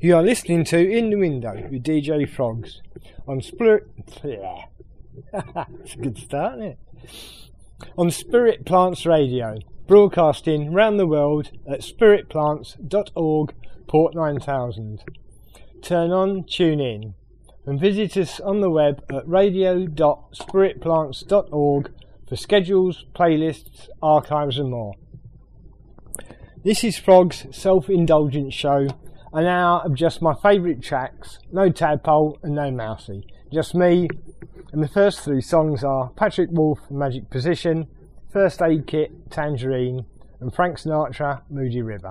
You are listening to In the Window with DJ Frogs on Spirit. It's a good start, isn't it? On Spirit Plants Radio, broadcasting round the world at spiritplants.org, Port 9000. Turn on, tune in, and visit us on the web at radio.spiritplants.org for schedules, playlists, archives and more. This is Frog's self-indulgent show, an hour of just my favourite tracks, no tadpole and no mousy, just me, and the first three songs are Patrick Wolf, Magic Position, First Aid Kit, Tangerine, and Frank Sinatra, Moody River.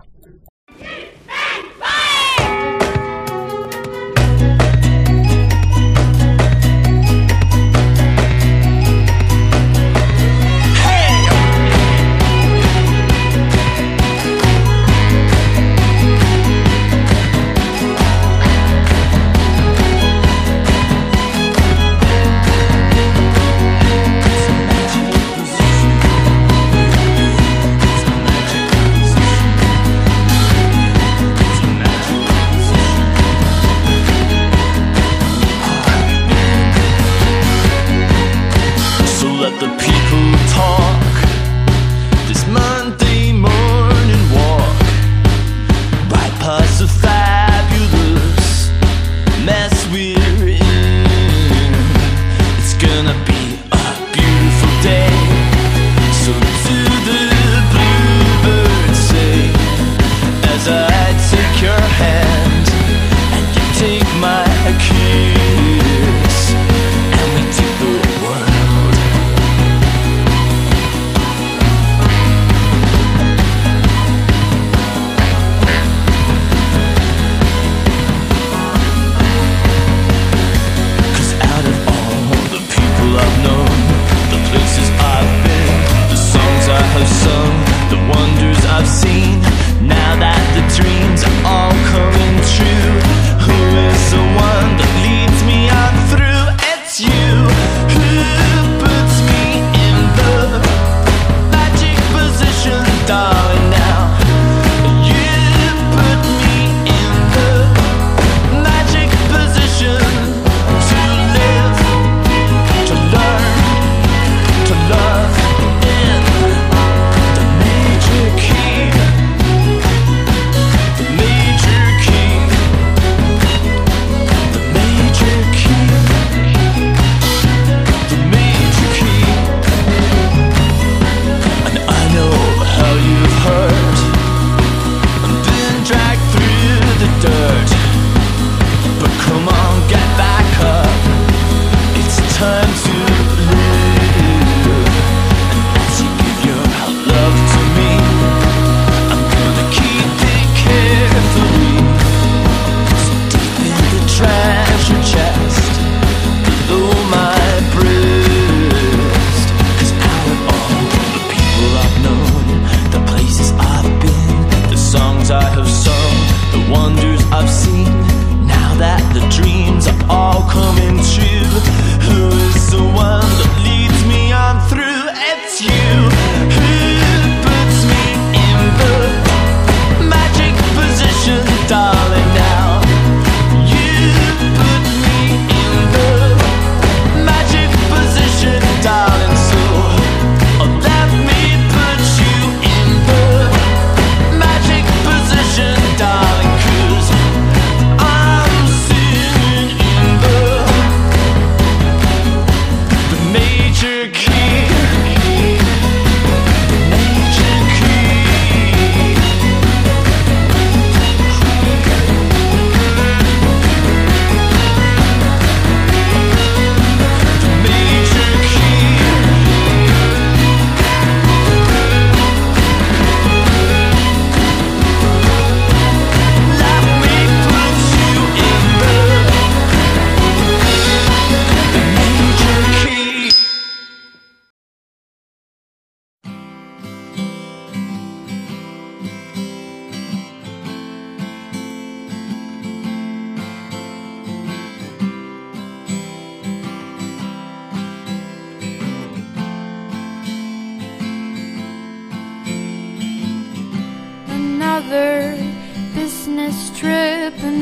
Darling, 'cause I'm sitting in the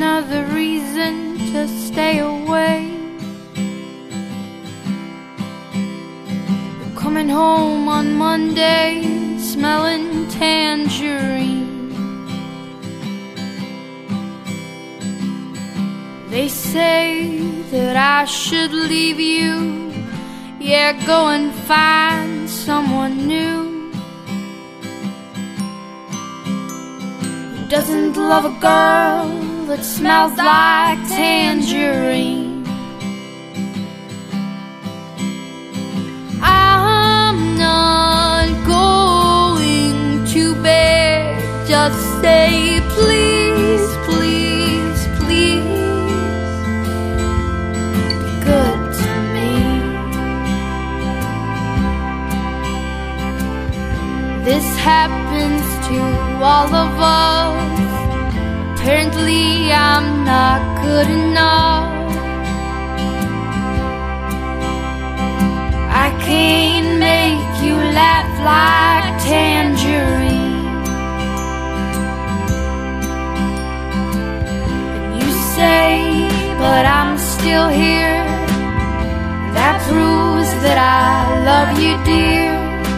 another reason to stay away. You're coming home on Monday, smelling tangerine. They say that I should leave you. Yeah, go and find someone new. Who doesn't love a girl that smells like tangerine? I'm not going to bed. Just say please, please, please. This happens to all of us. Apparently I'm not good enough. I can't make you laugh like tangerine. And you say, but I'm still here. That proves that I love you, dear.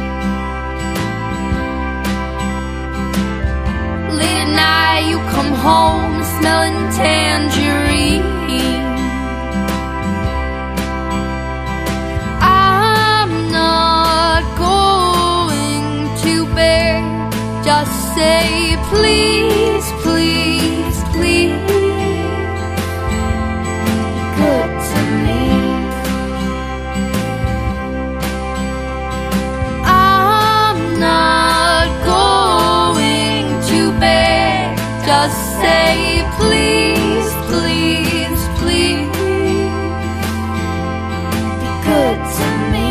Late at night you come home smelling tangerine. I'm not going to bed. Just say please, please, please. Good to me. I'm not going to bed. Just say please, please, please. Be good to me.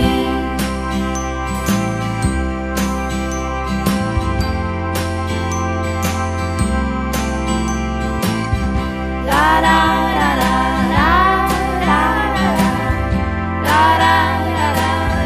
La da da da da da da da da da da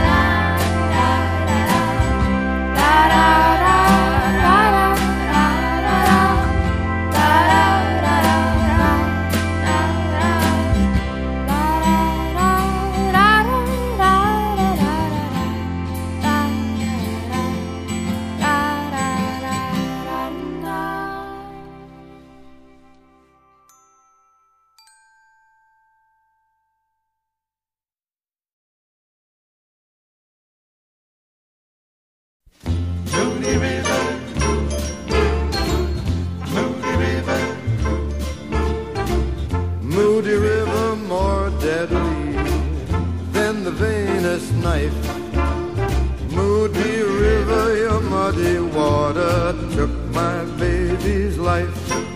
Moody River, more deadly than the vainest knife. Moody River, your muddy water took my baby's life.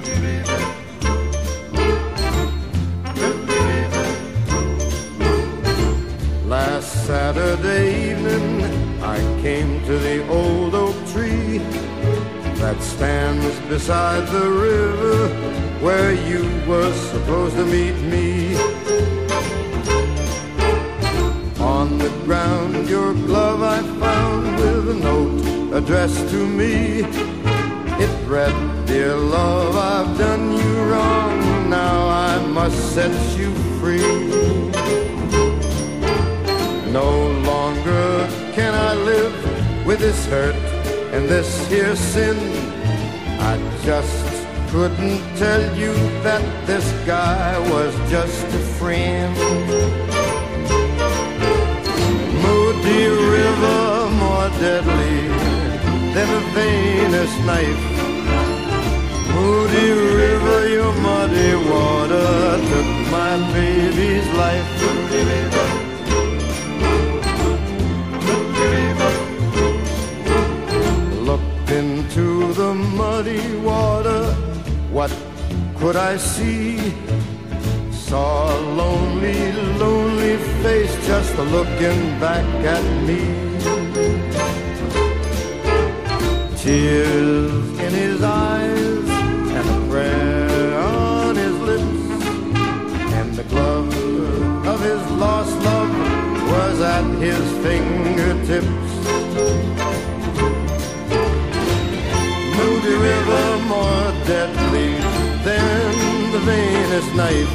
Last Saturday evening, I came to the old oak tree that stands beside the river where you were supposed to meet me. On the ground your glove I found with a note addressed to me. It read, "Dear love, I've done you wrong, now I must set you free. No longer can I live with this hurt and this here sin. I just couldn't tell you that this guy was just a friend." Moody River, more deadly than the vainest knife. Moody River, your muddy water took my baby's life. Moody River, Moody River. Looked into the muddy water, what could I see? Saw a lonely, lonely face just looking back at me. Tears in his eyes and a prayer on his lips, and the glove of his lost love was at his fingertips. Moody River, more deadly than the vein finest knife.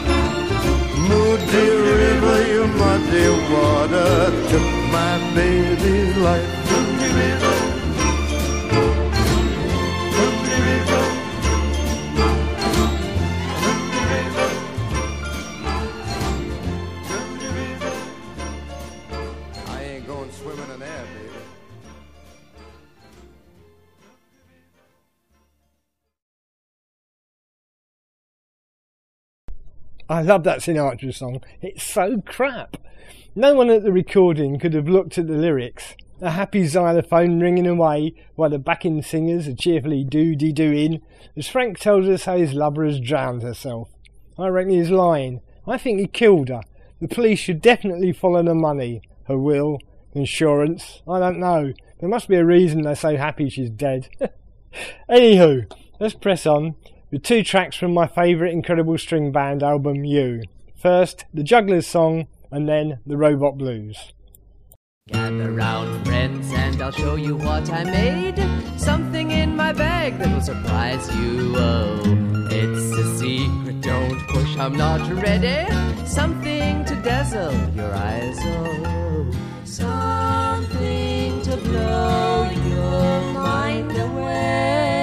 Moody river, your muddy water took my baby's life. Moody river, Moody river, Moody river. I ain't going swimming in there, baby. I love that Sinatra song. It's so crap. No one at the recording could have looked at the lyrics. A happy xylophone ringing away while the backing singers are cheerfully doo-dee-dooing as Frank tells us how his lover has drowned herself. I reckon he's lying. I think he killed her. The police should definitely follow the money. Her will, insurance, I don't know. There must be a reason they're so happy she's dead. Anywho, let's press on with two tracks from my favourite Incredible String Band album, You. First, the Jugglers song, and then the Robot Blues. Gather round, friends, and I'll show you what I made. Something in my bag that'll surprise you. Oh, it's a secret, don't push, I'm not ready. Something to dazzle your eyes. Oh, something to blow your mind away.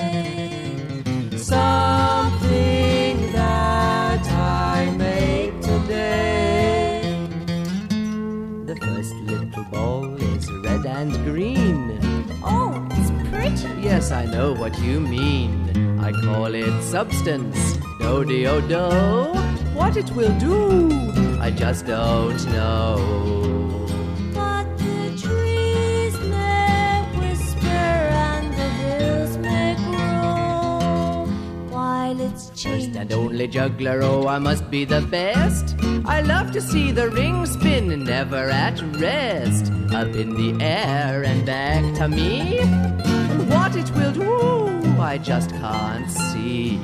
Something that I made today. The first little ball is red and green. Oh, it's pretty. Yes, I know what you mean. I call it substance. Do-de-o-do. What it will do, I just don't know. But the trees may whisper and the hills may grow while it's First changing. and only juggler, oh, I must be the best. I love to see the ring spin, never at rest. Up in the air and back to me. And what it will do, I just can't see.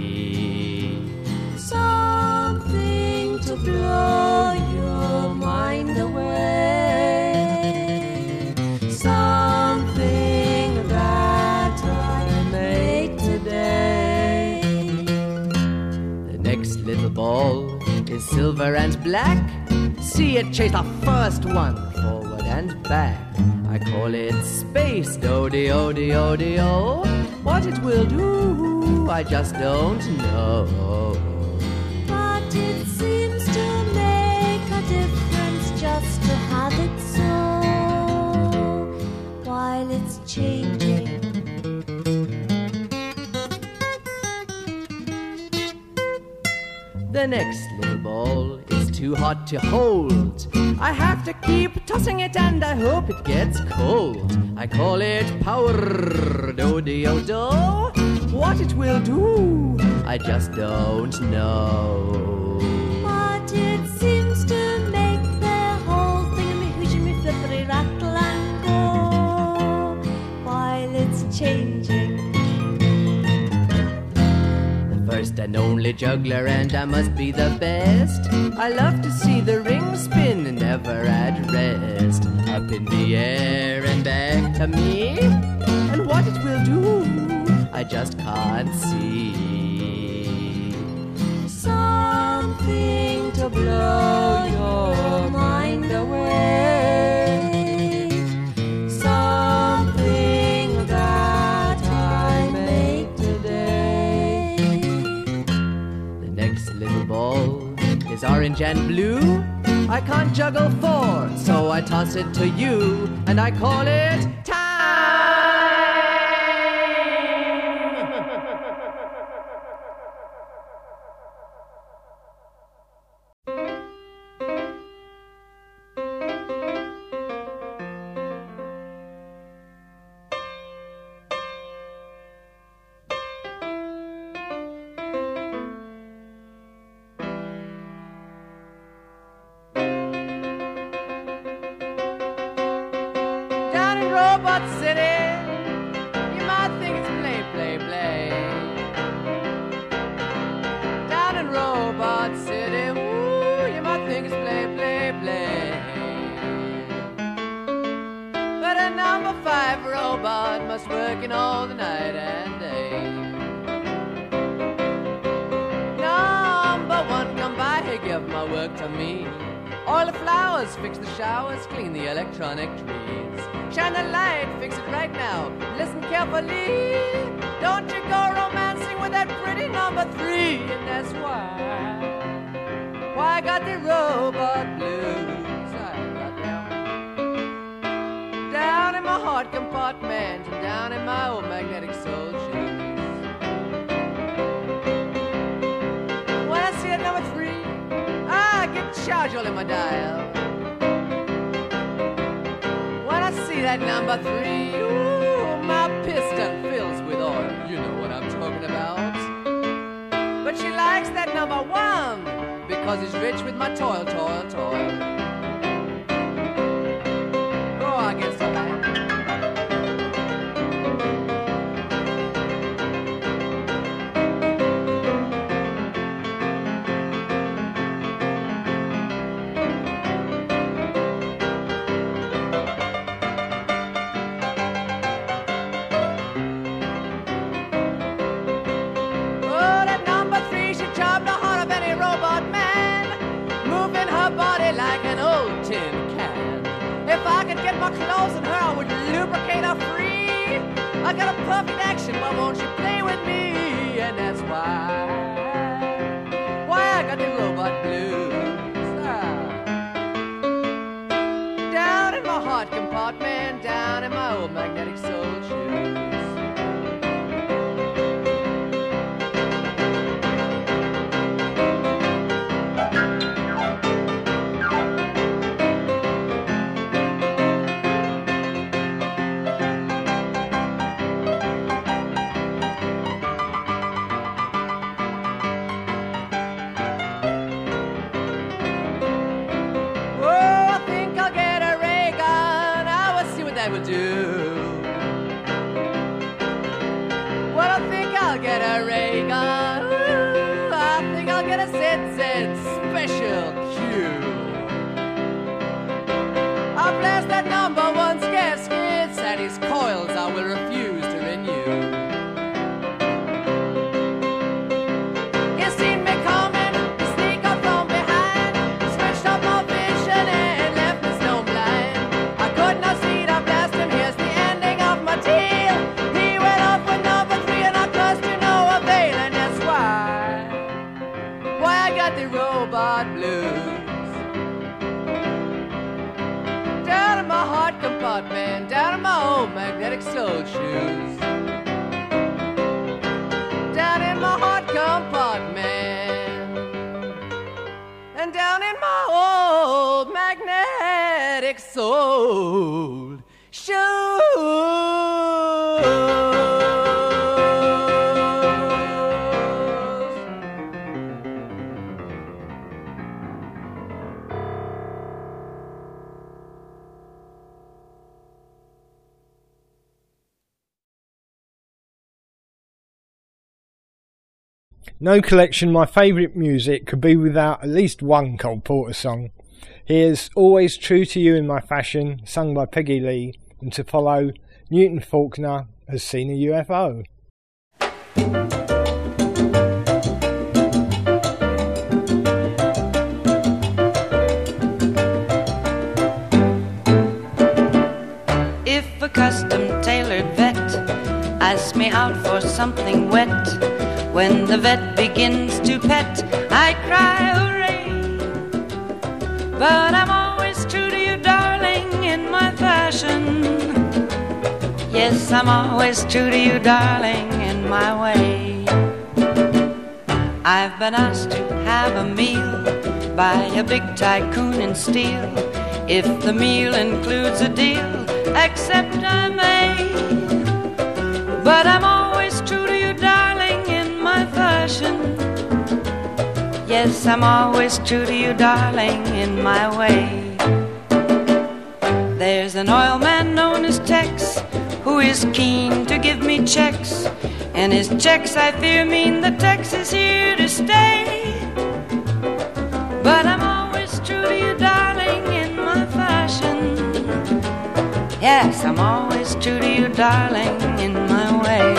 Something to blow your mind away. Something that I made today. The next little ball is silver and black. See it chase the first one forward and back. I call it space, do-de-o-de-o-de-o. What it will do, I just don't know. But it seems to make a difference just to have it so while it's changing. The next little ball is too hot to hold. I have to keep tossing it and I hope it gets cold. I call it power, do-de-o-do. What it will do, I just don't know. But it seems to make the whole thing me hoochie me flippery rattle and go while it's changing. First and only juggler, and I must be the best. I love to see the ring spin, never at rest. Up in the air and back to me. And what it will do, I just can't see. Something to blow your mind away. Something that I made today. The next little ball is orange and blue. I can't juggle four, so I toss it to you, and I call it time. Down in Robot City, you might think it's play, play, play. Down in Robot City, ooh, you might think it's play, play, play. But a number 5 robot must work in all the night and day. No, it to me. Oil the flowers, fix the showers, clean the electronic trees. Shine the light, fix it right now, listen carefully. Don't you go romancing with that pretty number 3. And that's why I got the robot blues. I got down in my heart compartment and down in my old magnetic soul shoes. When I see that number 3, I get charge all in my dial. When I see that number 3, ooh, my piston fills with oil. You know what I'm talking about. But she likes that number 1 because he's rich with my toil. Oh, I get so high. My clothes and her, I would lubricate her free. I got a perfect action, why won't she play with me? And that's why I got the robot blues. Down in my heart compartment, down in my old magnetic soul shoes. Special cue. I'll blast that number 1's gaskets and his coils I will refuse to renew. You seen me coming, you sneak up from behind, switched up my vision and left me stone blind. I could not see the blast him, here's the ending of my tale. He went off with number 3 and I cussed to no avail. And that's why I got the robot blues. Down in my heart compartment, down in my old magnetic soul shoes. Down in my heart compartment and down in my old magnetic soul shoes. No collection of my favourite music could be without at least one Cole Porter song. Here's Always True to You in My Fashion, sung by Peggy Lee, and to follow, Newton Faulkner Has Seen a UFO. If a custom-tailored vet asks me out for something wet, when the vet begins to pet, I cry hooray. But I'm always true to you, darling, in my fashion. Yes, I'm always true to you, darling, in my way. I've been asked to have a meal by a big tycoon in steel. If the meal includes a deal, accept I may. But I'm always true to you, darling, in my fashion. Yes, I'm always true to you, darling, in my way. There's an oil man known as Tex who is keen to give me checks, and his checks, I fear, mean that Tex is here to stay. But I'm always true to you, darling, in my fashion. Yes, I'm always true to you, darling, in my way.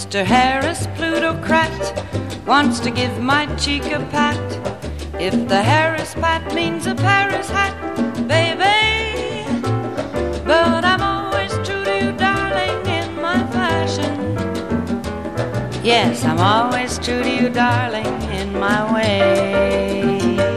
Mr. Harris, plutocrat, wants to give my cheek a pat. If the Harris pat means a Paris hat, baby. But I'm always true to you, darling, in my fashion. Yes, I'm always true to you, darling, in my way.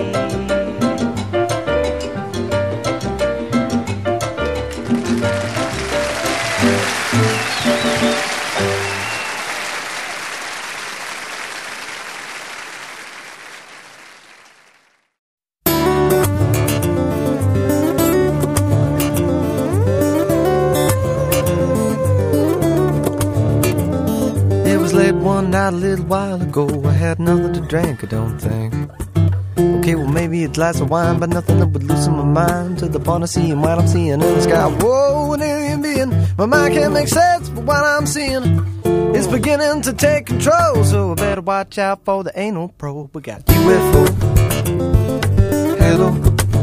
One night a little while ago, I had nothing to drink, I don't think. Okay, well maybe a glass of wine, but nothing that would loosen my mind to the point of seeing what I'm seeing in the sky. Whoa, an alien being, my mind can't make sense, but what I'm seeing is beginning to take control. So I better watch out for the anal probe. We got UFO, hello,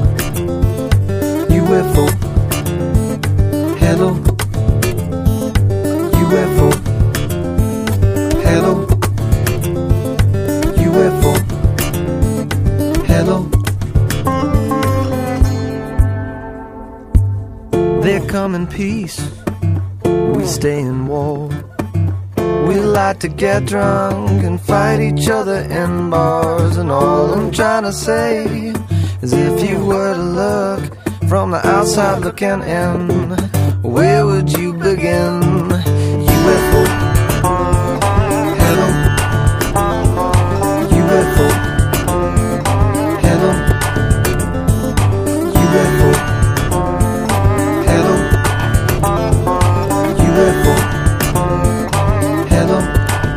UFO, hello, UFO. Hello, UFO. Hello. They come in peace, we stay in war. We like to get drunk and fight each other in bars. And all I'm trying to say is if you were to look from the outside looking in, where would you begin? UFO. UFO. Hello. UFO. Hello. UFO. Hello.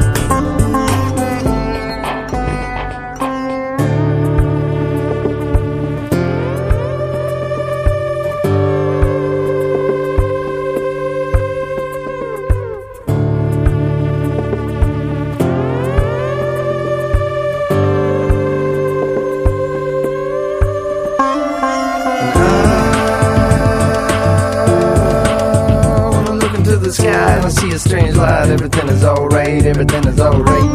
I see a strange light, everything is alright, everything is alright.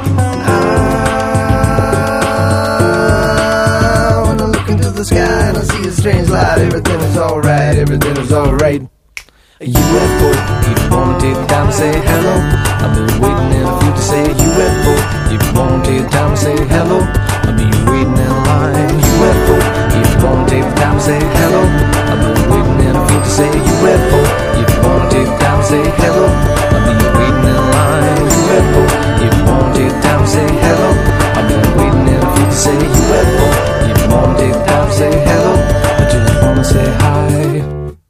When I look into the sky and I see a strange light, everything is alright, everything is alright. A UFO, if you wanna take the time to say hello, I've been waiting in a few to say UFO. If you wanna take the time to say hello, I'll be waiting in line. UFO, if you wanna take the time to say hello, I've been waiting in a few to say UFO. If you wanna take the time to say hello, I'll be waiting in line. UFO, if you wanna take the time to say hello, I've been waiting in a few to say UFO. If you wanna take the time to say hello, I just wanna say hi.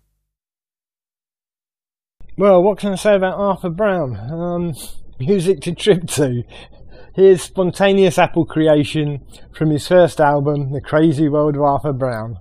Well, what can I say about Arthur Brown? Music to trip to. Here's spontaneous Apple creation from his first album, The Crazy World of Arthur Brown.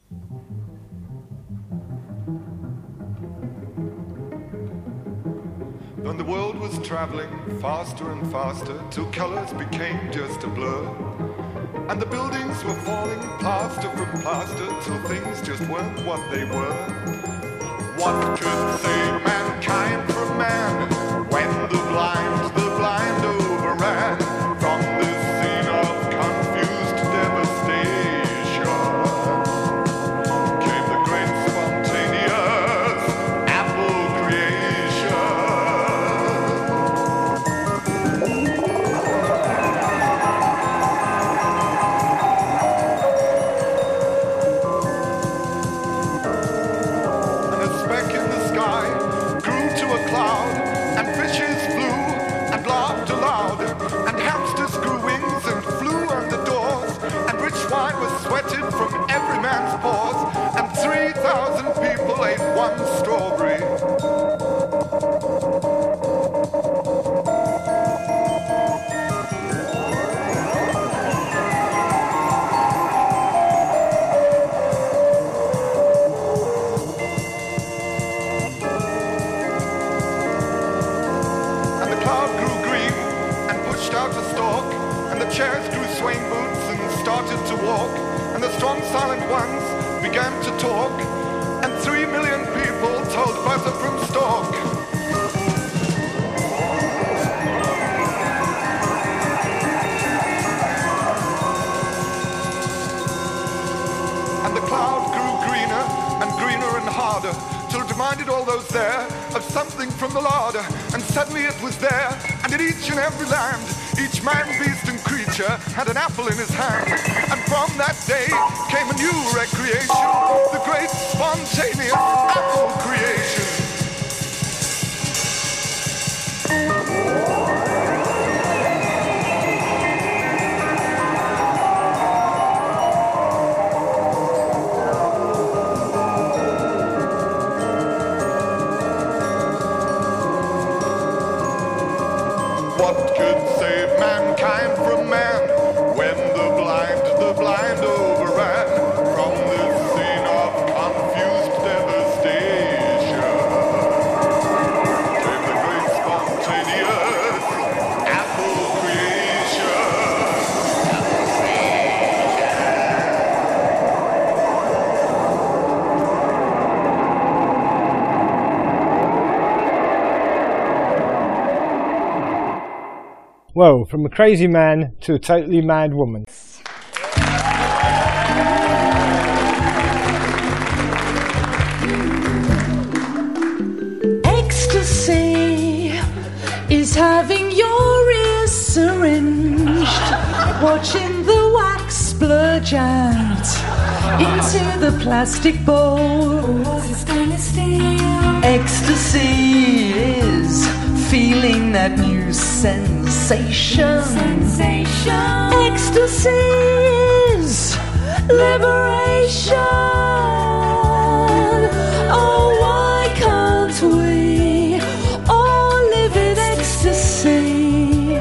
When the world was traveling faster and faster till colors became just a blur, and the buildings were falling plaster from plaster till things just weren't what they were. What could save mankind from man when the blind overran from this scene of confused devastation? Came the great spontaneous Apple creation. And a speck in the sky grew to a cloud, and fishes flew and laughed aloud, and hamsters grew wings and flew under doors, and rich wine was sweated from every man's pores, and 3,000 people ate one strawberry. And the cloud grew green and pushed out a stalk, and the chairs grew swing boots and started to walk, and the strong silent ones began to talk, and 3 million people told Buzzer from Stork. harder, till it reminded all those there of something from the larder. And suddenly it was there, and in each and every land, each man, beast and creature had an apple in his hand. And from that day came a new recreation, the great spontaneous apple creation. What could save mankind from man when the blind overran from this scene of confused devastation? Came the great spontaneous apple creation. Well, from a crazy man to a totally mad woman. Ecstasy is having your ears syringed, watching the wax splurge out into the plastic bowl. Ecstasy is feeling that new sensation. Ecstasy is liberation. Oh, why can't we all live in ecstasy?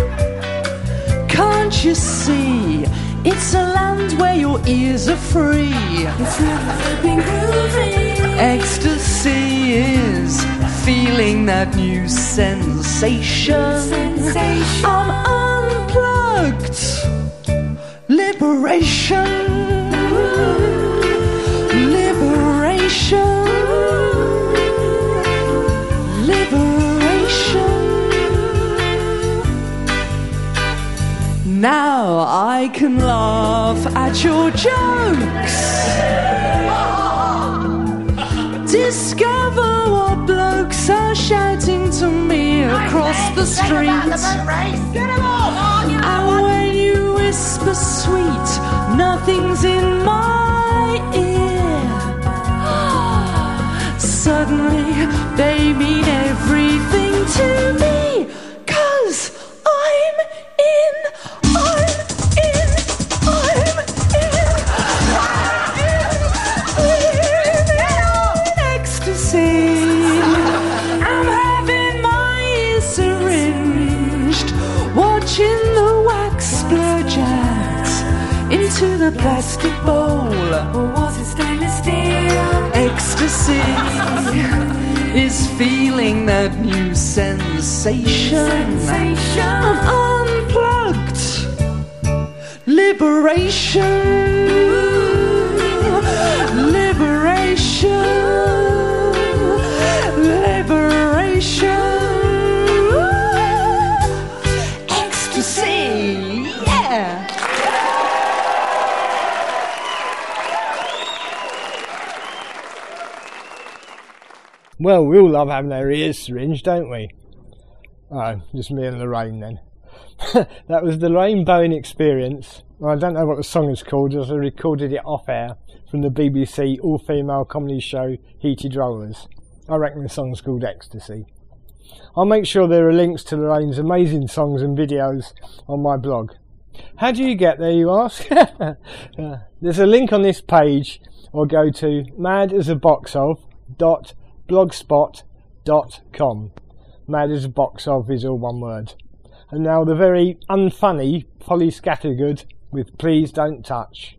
Can't you see? It's a land where your ears are free. It's been groovy. Ecstasy is feeling that new sensation. I'm unplugged. Liberation. Liberation. Liberation. Now I can laugh at your jokes. Discover what blokes are shouting to me across the street. And when you whisper sweet, nothing's in my ear. Suddenly they mean everything to me. 'Cause I'm in ecstasy. I'm having my ears syringed, watching the wax splurge out into the plastic bowl. Or was it stainless steel? Ecstasy is feeling that new sensation. I'm unplugged. Liberation. Liberation. Liberation. Ecstasy. Yeah. Well, we all love having our ears syringed, don't we? Oh, just me and Lorraine then. That was the Lorraine Bowen Experience. I don't know what the song is called, as I recorded it off air from the BBC all-female comedy show Heated Rollers. I reckon the song's called Ecstasy. I'll make sure there are links to Lorraine's amazing songs and videos on my blog. How do you get there, you ask? There's a link on this page, or go to madasaboxof.blogspot.com. Mad as a box of is all one word. And now the very unfunny Polly Scattergood with Please Don't Touch.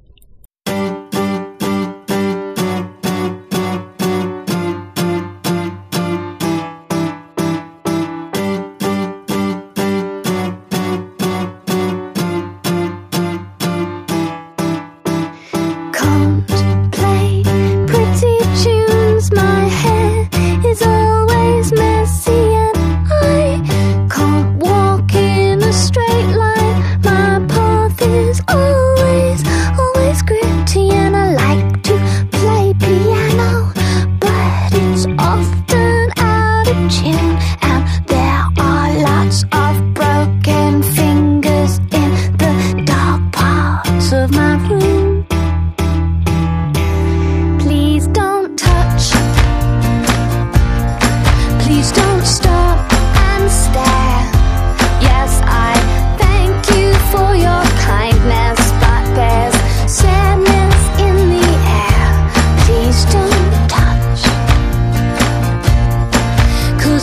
Straight line, my path is always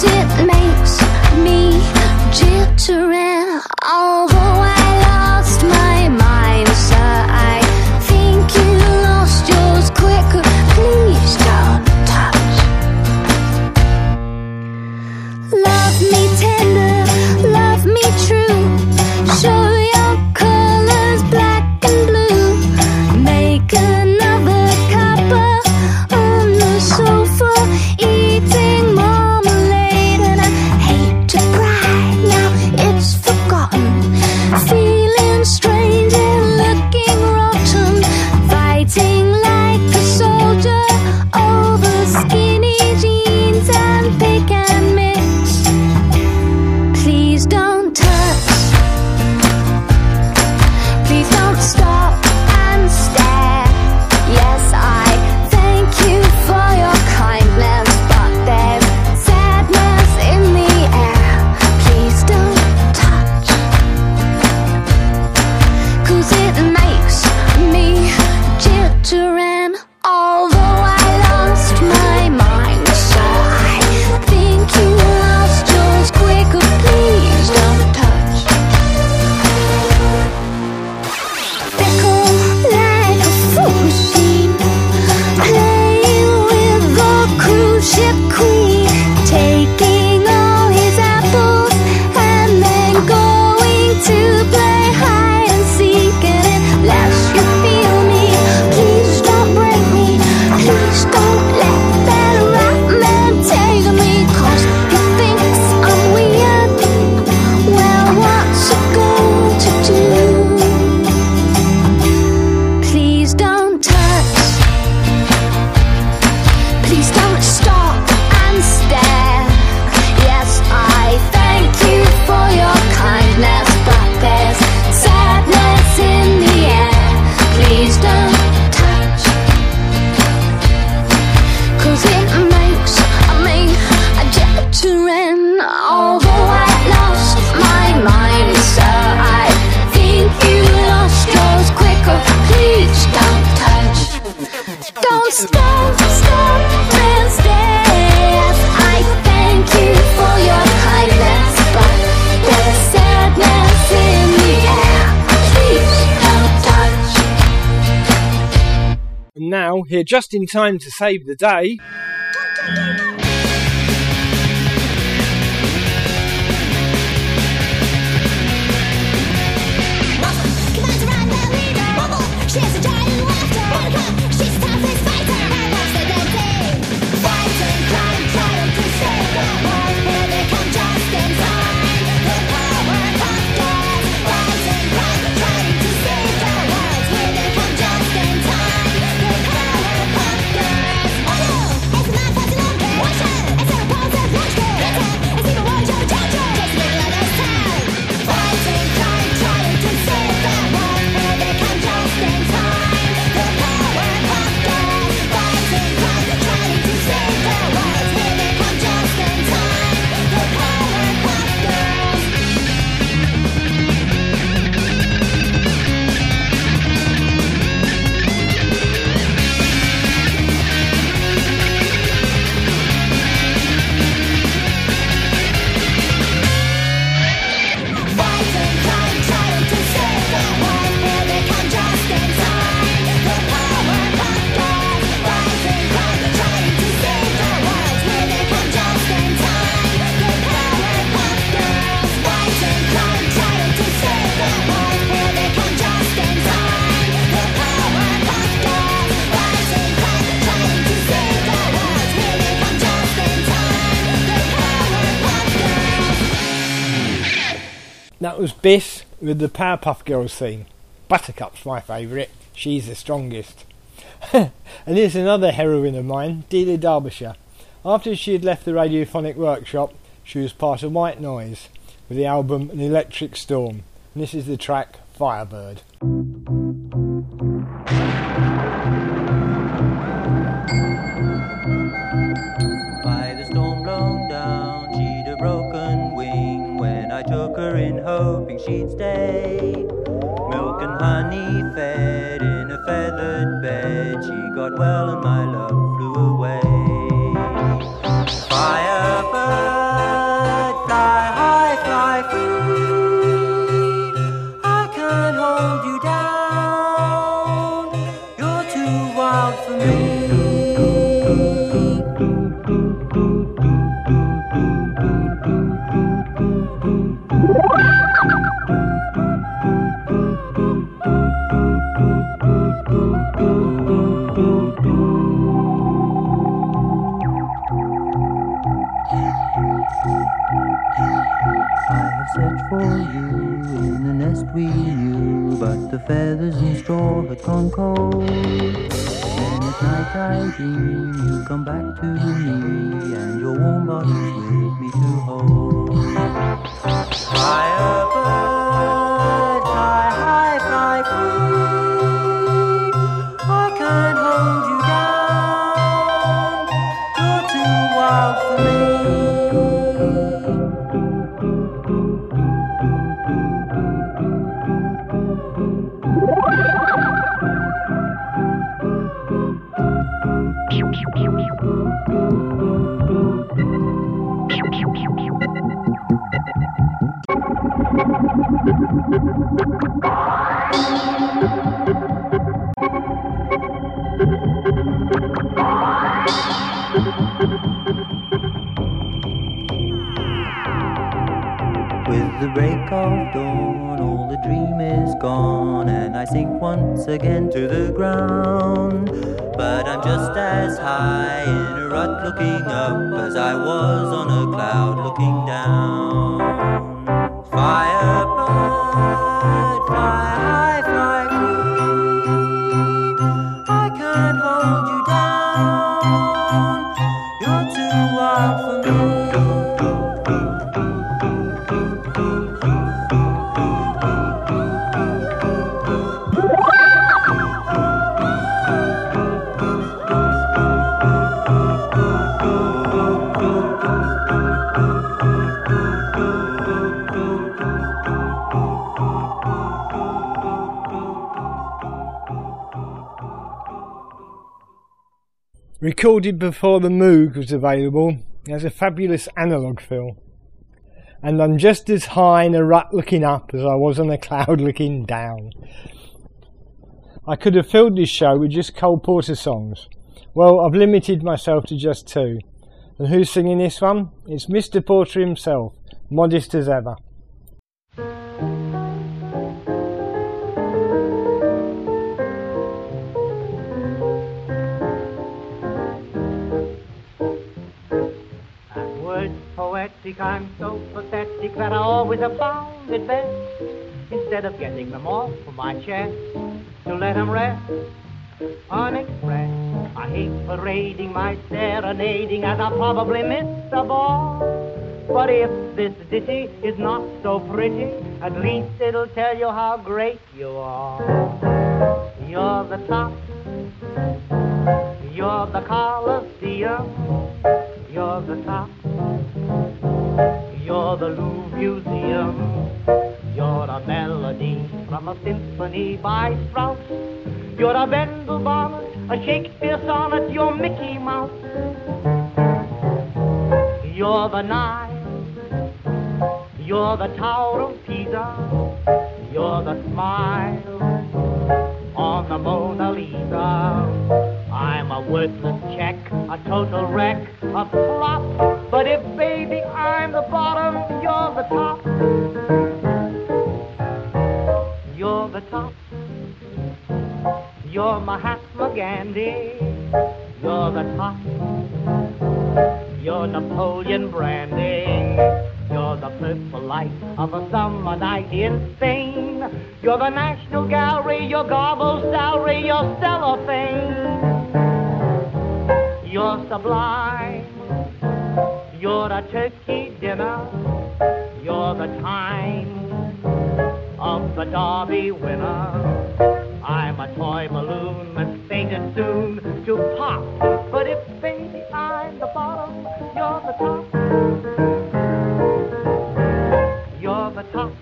'cause it makes me jittering. Although I lost my mind, sir, I think you lost yours quicker. Please don't touch. Love me tender, love me true. Show your colors black and blue. Make another cuppa on the sofa, eating marmalade. And I hate to cry, now it's forgotten. Feeling strange and looking rotten. Fighting like a soldier over skinny jeans and pick and mix. Please don't touch. Please don't stop and stare. Yes, I thank you for your kindness, but there's sadness in the air. Please don't touch, 'cause it makes me jittering. Although I lost my mind, so I think you lost yours quicker. Please don't touch. Fickle like a fruit machine, playing with the cruise ship queen, taking all his apples and then going to play hide and seek. And unless you feel me, please don't break me. Please don't let that rap man take me, 'cause he thinks I'm weird. Well, what's it going to do? Please don't touch. Please don't stop and stare. Yes, I thank you for your kindness, but there's sadness in the air. Please don't touch, 'cause it makes me jittering. Although I lost my mind, sir, I think you lost yours quicker. Please don't touch. Don't stop and stare. Yes, I thank you for your kindness, but there's sadness in the air. Please don't touch. And now, here just in time to save the day. She's a giant laughter. She's toughest fighter. What's the damn thing? Fighting crime, trying to save the world. Here they come just in time. The Powerpuff Girls. Fighting crime, trying to save the world. Here they come just in time. The Powerpuff Girls. Oh no, it's not fast enough. Watch out, it's a pulse of lunch. It's even more Joe Jojo. Just make it this time. Fighting crime, trying to save the world. Here they come just in time. The Powerpuff Girls. Fighting crime, trying to save the world. Here they come just in time. The Powerpuff Girls. Fighting crime, trying to save the world. Here they come just in time. The Powerpuff Girls. Fighting crime, trying to save the world. Here they come just in time. The Powerpuff Girls. Fighting crime, trying to save the world. Here they come just in time. The Powerpuff Girls. Fighting crime, trying to save the world. Here they come just in time. The Powerpuff Girls. That was Biss with the Powerpuff Girls theme. Buttercup's my favourite. She's the strongest. And here's another heroine of mine, Delia Derbyshire. After she had left the Radiophonic Workshop, she was part of White Noise with the album An Electric Storm. And this is the track Firebird. By the storm blown down, she'd a broken wing. When I took her in, hoping she'd stay. Milk and honey fed in a feathered bed. She got well and my love flew away. Firebird, for you in the nest we knew, but the feathers and straw had gone cold. Then at night I dream you come back to me, and your warm body's with me to hold. Fly a bird, fly high, fly free. I can't hold you down, you're too wild for me. With the break of dawn, all the dream is gone, and I sink once again to the ground. But I'm just as high in a rut looking up as I was on a cloud looking down. Fire bird, fly high, fly free. I can't hold you down, you're too wild for me. Recorded before the Moog was available, it has a fabulous analogue feel. And I'm just as high in a rut looking up as I was on a cloud looking down. I could have filled this show with just Cole Porter songs. Well, I've limited myself to just two. And who's singing this one? It's Mr. Porter himself, modest as ever. Poetic, I'm so pathetic that I always have found it best, instead of getting them off of my chest, to let them rest unexpressed. I hate parading my serenading, as I probably miss the ball. But if this ditty is not so pretty, at least it'll tell you how great you are. You're the top, you're the Coliseum, you're the top, you're the Louvre Museum, you're a melody from a symphony by Strauss, you're a Bendel bonnet, a Shakespeare sonnet, you're Mickey Mouse, you're the Nile, you're the Tower of Pisa, you're the smile on the Mona Lisa. I'm a worthless check, a total wreck, a flop. But if, baby, I'm the bottom, you're the top. You're the top. You're Mahatma Gandhi. You're the top. You're Napoleon Brandy. You're the purple light of a summer night in Spain. You're the National Gallery, your gobble salary, your cellophane. You're sublime, you're a turkey dinner, you're the time of the Derby winner. I'm a toy balloon that's fated soon to pop, but if, baby, I'm the bottom, you're the top. You're the top.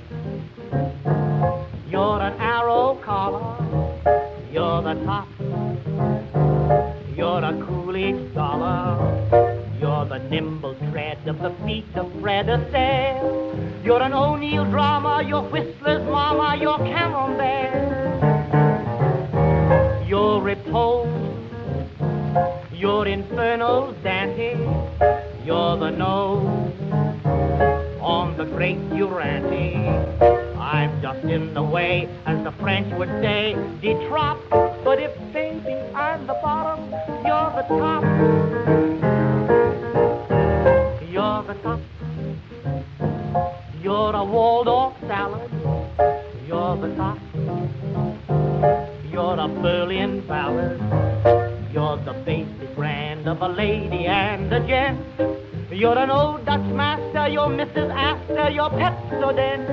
You're an arrow collar, you're the top. You're a Coolidge dollar, you're the nimble tread of the feet of Fred Astaire. You're an O'Neill drama, you're Whistler's mama, you're Camembert. You're Repose, you're Inferno's Dante. You're the nose on the great Durante. I'm just in the way, as the French would say, de trop. But if, baby, I'm the bottom, you're the top. You're the top. You're a Waldorf of a lady and a gent. You're an old Dutch master, you're Mrs. Astor, you're Pepsodent.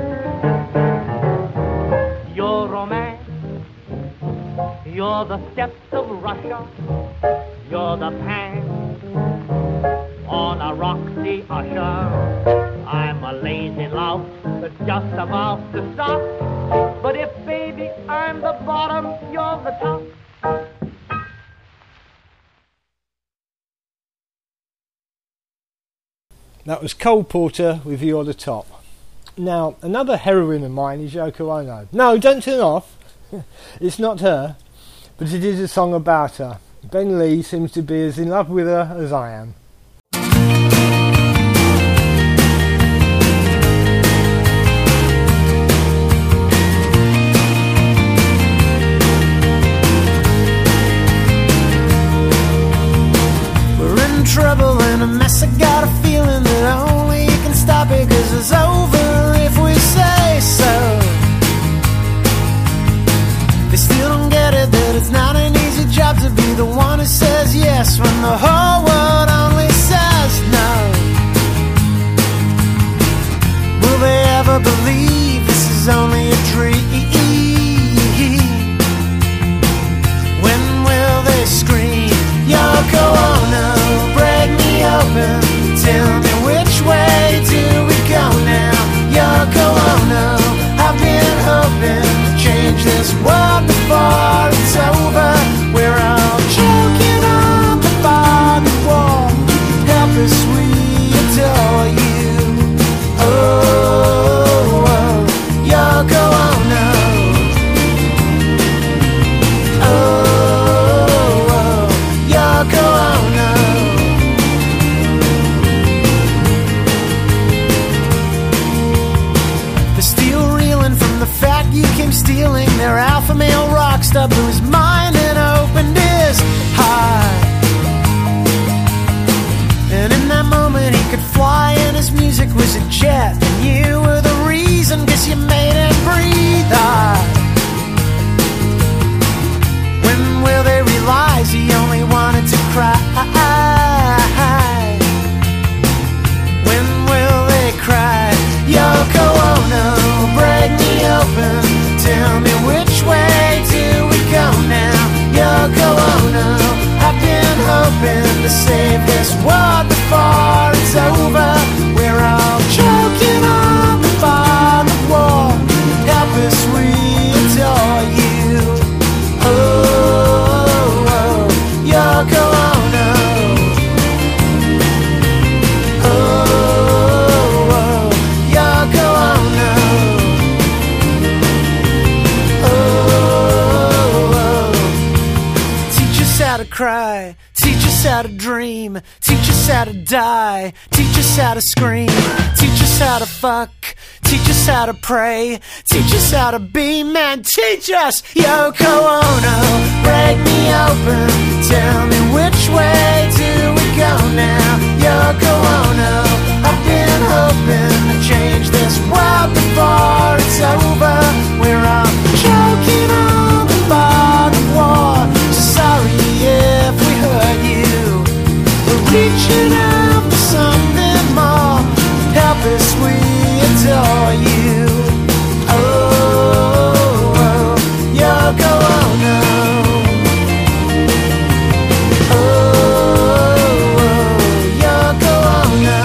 You're romance, you're the steps of Russia, you're the pants on a Roxy Usher. I'm a lazy lout that's just about to stop, but if, baby, I'm the bottom, you're the top. That was Cole Porter with You're the Top. Now, another heroine of mine is Yoko Ono. No, don't turn off. It's not her, but it is a song about her. Ben Lee seems to be as in love with her as I am. We're in trouble and a mess, I got a feeling that only you can stop it, 'cause it's over if we say so. They still don't get it, that it's not an easy job to be the one who says yes when the whole world only says no. Will they ever believe this is only a dream? When will they scream, Yoko Ono, break me open, tell me which way do we go now? Yoko Ono, I've been hoping to change this world before it's over. We're all choking on the barbed wall, help us, we adore you. Oh, oh, Yoko Ono. Oh, oh, Yoko Ono. They're still reeling from the fact you came stealing their alpha male rock star, blew his mind and opened his heart. And in that moment he could fly and his music was a jet, and you were the reason, 'cause you made him breathe hard. When will they realize he only wanted to cry? When will they cry? Yoko Ono, break me open, tell me which way do we go now? Yoko Ono, I've been hoping to save this world before it's over. We're all choking on the barbed wall, help us, we adore you. Oh, oh, Yoko Ono. Oh, oh, Yoko Ono. Oh, oh. Teach us how to cry, teach us how to dream, teach us how to die, teach us how to scream, teach us how to fuck, teach us how to pray, teach us how to be man, teach us. Yoko Ono, break me open, tell me which way do we go now? Yoko Ono, I've been hoping to change this world before it's over. We're all choking on the barbed wall, so sorry if we hurt you. We're reaching out for something more, help us, we adore you. Oh, oh, Yoko Ono. Oh, oh, Yoko Ono.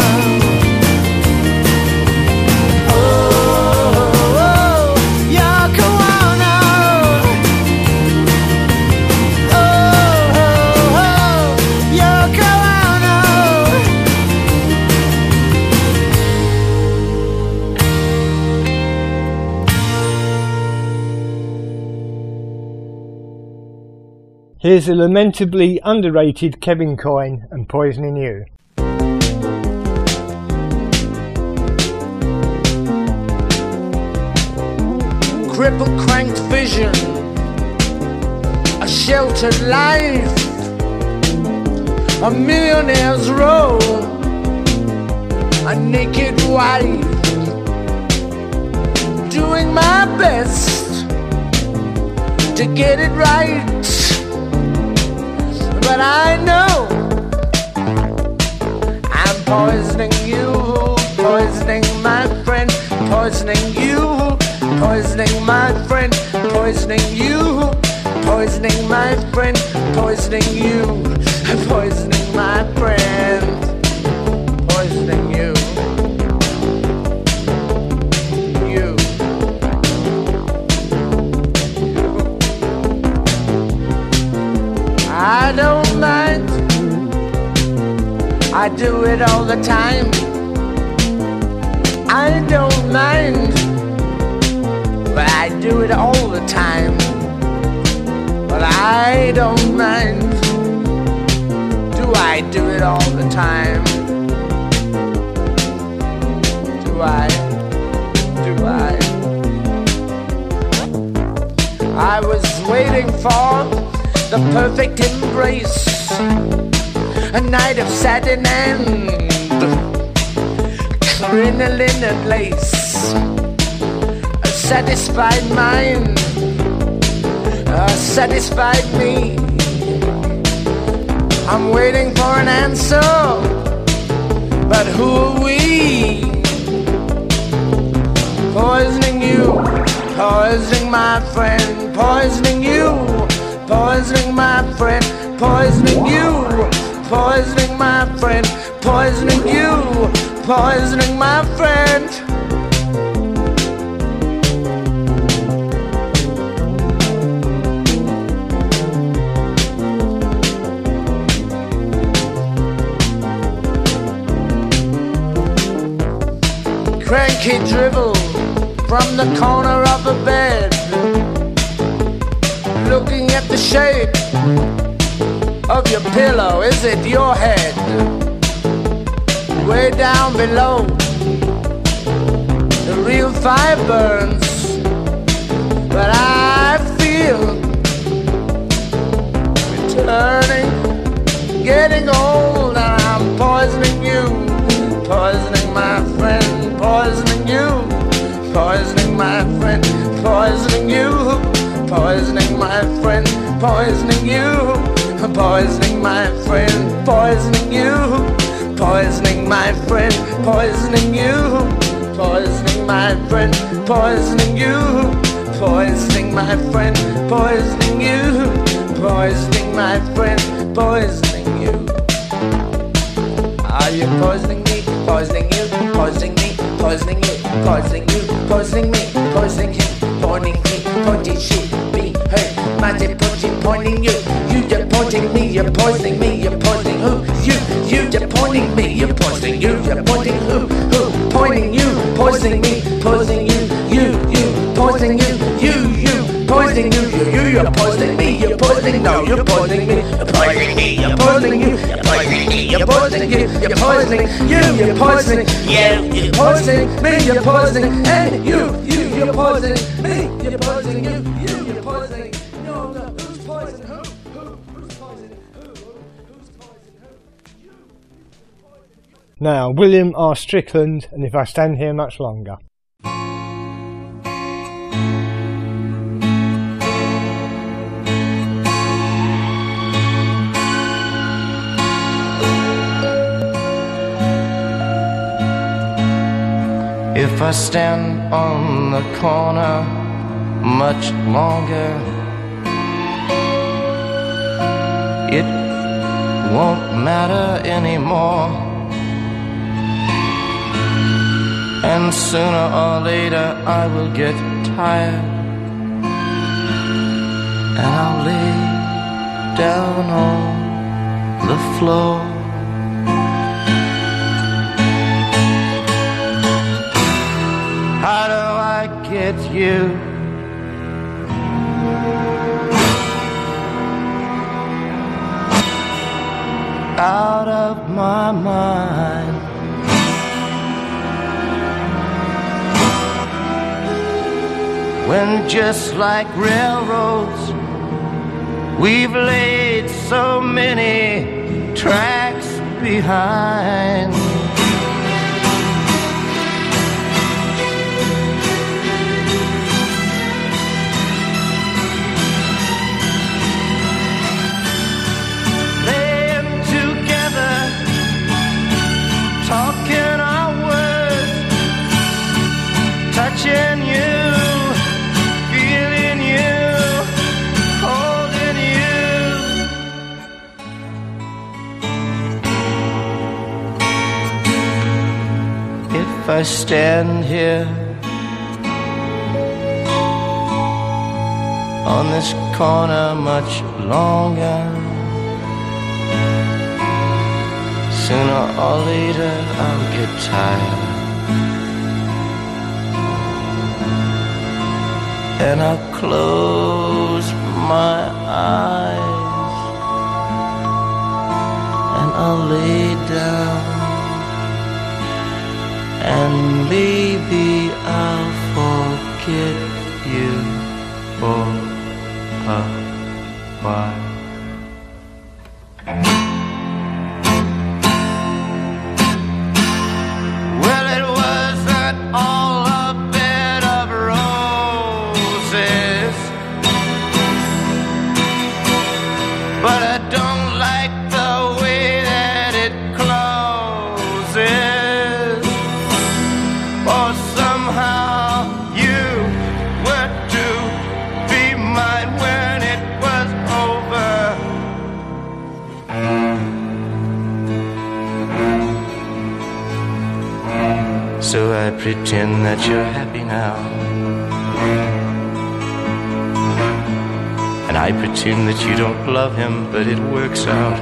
Oh, oh, Yoko Ono. Oh, oh, oh, Yoko Ono. Here's a lamentably underrated Kevin Coyne and Poisoning You. Crippled, cranked vision, a sheltered life, a millionaire's row, a naked wife, doing my best to get it right. But I know poisoning my friend, poisoning you, poisoning my friend, poisoning you. I don't mind, I do it all the time. I don't mind, but I do it all the time. But I don't mind, do I do it all the time? Do I? I was waiting for the perfect embrace, a night of satin and crinoline and lace, a satisfied mind, a satisfied me. I'm waiting for an answer, but who are we? Poisoning you, poisoning my friend, poisoning you, poisoning my friend, poisoning you, poisoning my friend, poisoning you, poisoning my friend. Cranky drivel from the corner of the bed, looking at the shape of your pillow. Is it your head? Way down below, the real fire burns, but I feel returning, getting old, and I'm poisoning you, poisoning my friend, poisoning you, poisoning my friend, poisoning you, poisoning my friend, poisoning you, poisoning my friend, poisoning you, poisoning my friend, poisoning you, poisoning my friend, poisoning you, poisoning my friend, poisoning you, poisoning my friend, poisoning you. Are you poisoning me, poisoning you, poisoning me, poisoning you, poisoning you, poisoning me, poisoning him, poisoning me, pointing shit, be hurt, my pointing you, you just pointing me, you're poisoning me, you're poisoning who, you just pointing me, you're poisoning you, you're pointing who, pointing you, poisoning me, poisoning you, poisoning you, poisoning you, you're poisoning me, you're poisoning, no, you're poisoning me, you're poisoning me, you're poisoning you, you're poisoning me, you're poisoning you, you're poisoning you, you're poisoning, yeah, you're poisoning me, you're poisoning, and you're poisoning me, you're poisoning you're poisoning, no, who's poisoning who, who's poisoning who, who's poisoning who, you. Now, William R. Strickland, and If I Stand Here Much Longer. If I stand on the corner much longer, it won't matter anymore. And sooner or later I will get tired, and I'll lay down on the floor. How do I get you out of my mind? When just like railroads, we've laid so many tracks behind. Talking our words, touching you, feeling you, holding if I stand here on this corner much longer. Sooner or later I'll get tired, and I'll close my eyes, and I'll lay down, and maybe I'll forget you for a while. Well, it wasn't all a bed of roses, but I don't like the way that it closes. Or somehow you were to be mine when it was over. So I pretend that you're happy now, and I pretend that you don't love him, but it works out.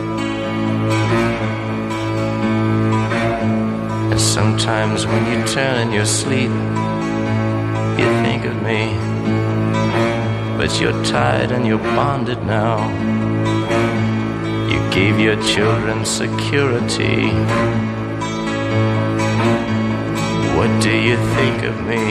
And sometimes when you turn in your sleep, you think of me, but you're tired and you're bonded now. You gave your children security. What do you think of me?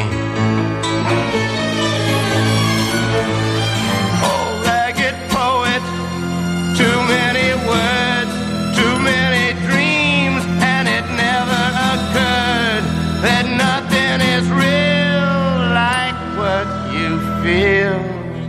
Oh, ragged poet, too many words, too many dreams, and it never occurred that nothing is real like what you feel.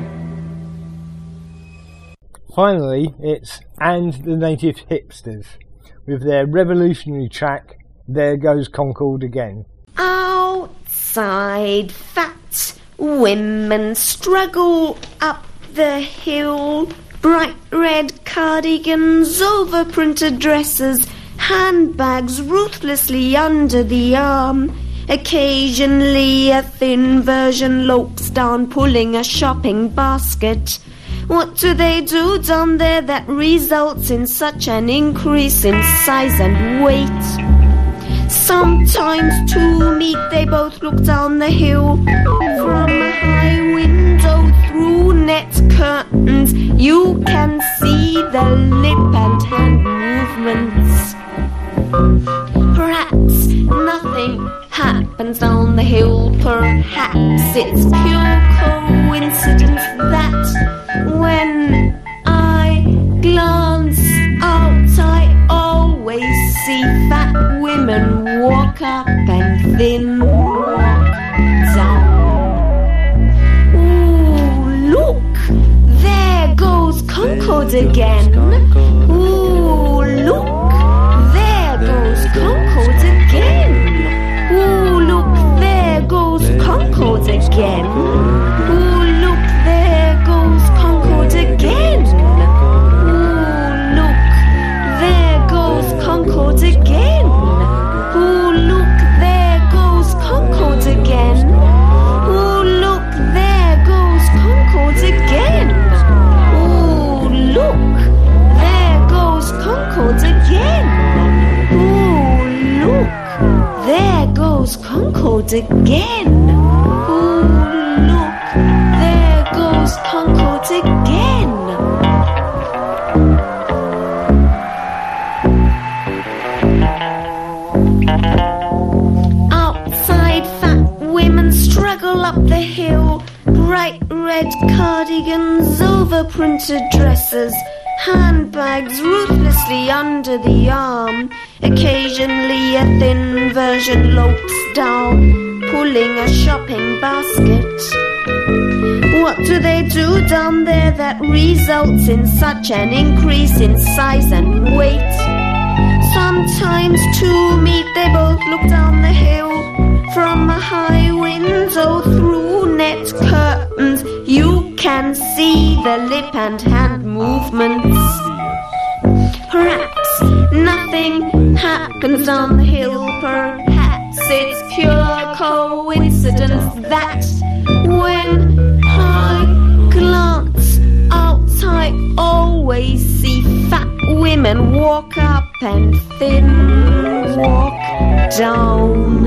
Finally, it's And the Native Hipsters with their revolutionary track, There Goes Concord Again. Outside fat women struggle up the hill, bright red cardigans over printed dresses, handbags ruthlessly under the arm. Occasionally a thin version lopes down pulling a shopping basket. What do they do down there that results in such an increase in size and weight? Sometimes to meet they both look down the hill from a high window through net curtains. You can see the lip and hand movements. Perhaps nothing happens down the hill. Perhaps it's pure coincidence that when I glance out I always see fat women walk up and then walk down. Ooh, look, there goes Concord again. Ooh, look, there goes Concord again. Ooh, look, there goes Concord again. Ooh, look, there goes Concord again. Ooh, look, there goes Concord again. Ooh, look, there goes Concord again. Ooh, look, there goes Concord again. Ooh, look, there goes Concord again. Ooh, look, there goes Concord again. Ooh, look, there goes Concord again. Outside fat women struggle up the hill, bright red cardigans over printed dresses, handbags ruthlessly under the arm. Occasionally a thin version lopes down, pulling a shopping basket. What do they do down there that results in such an increase in size and weight? Sometimes to meet they both look down the hill from a high window through net curtains. You can see the lip and hand movements. Perhaps nothing happens down the hill. Perhaps it's pure coincidence that when I glance out, I always see fat women walk up and thin walk down.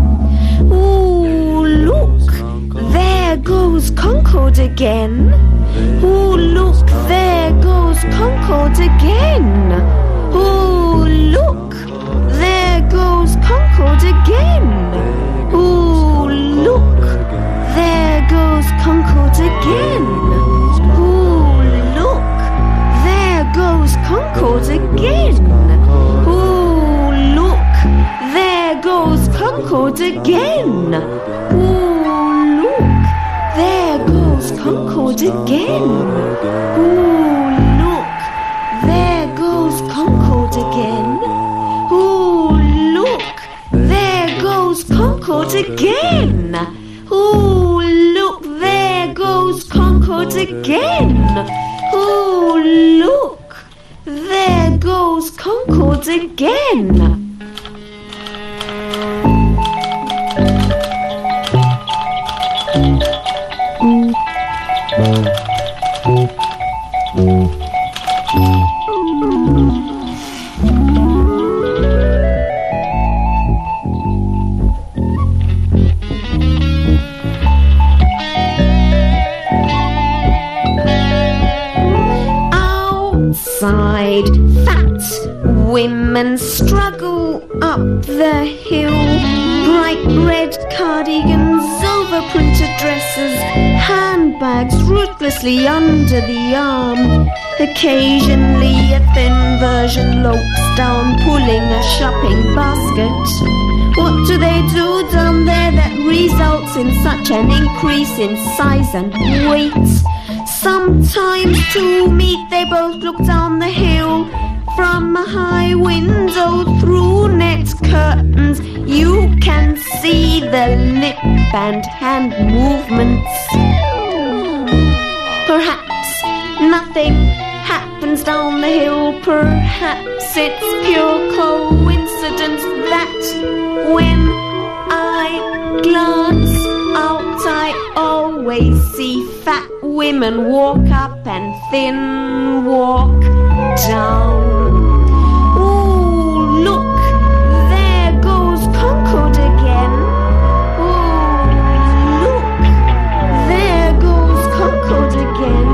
Ooh, look, there goes Concord again. Ooh, look, there goes Concord again. Ooh, look, there goes Concord again. Ooh, look, there goes Concord again. Ooh, look, there goes Concord again. Ooh, look, there goes Concord again. Ooh, look, there goes Concord again. Ooh, look, there goes Concord again. Ooh, look, there goes Concord again. Ooh, look, there goes Concord again. Ooh, look, there goes Concord again. Outside, fat women struggle up the hill. Bright red cardigans, over-printed dresses, handbags ruthlessly under the arm. Occasionally a thin version lopes down, pulling a shopping basket. What do they do down there that results in such an increase in size and weight? Sometimes to meet they both look down the hill from a high window. Through net curtains you can see the lip and hand movements. Perhaps nothing happens down the hill. Perhaps it's pure coincidence that when I glance out I always see fat women walk up and thin walk down. Ooh, look, there goes Concord again. Ooh, look, there goes Concord again.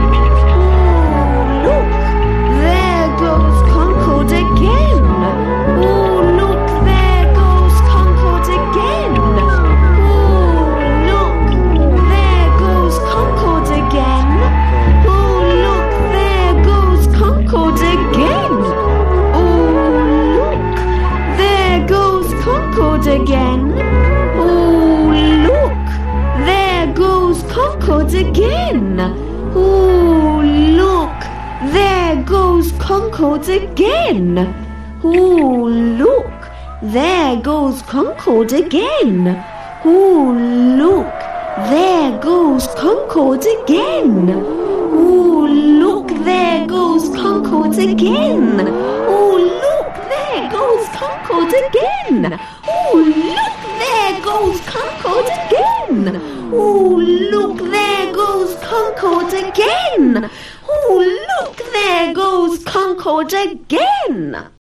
Ooh, look, there goes Concord again. Ooh, look, there goes Concord again. Ooh, look, there goes Concord again. Ooh, look, there goes Concord again. Ooh, look, there goes Concord again. Ooh, look, there goes Concord again. Ooh, look, there goes Concord again. Ooh, look, there goes Concord again. Ooh, look, there goes Concord again. Ooh, look, there goes Concord again. Ooh, look, there goes Concord again. Ooh, look, there goes Concord again. Ooh, look, there goes Concord again. Ooh, look, there goes Concord again.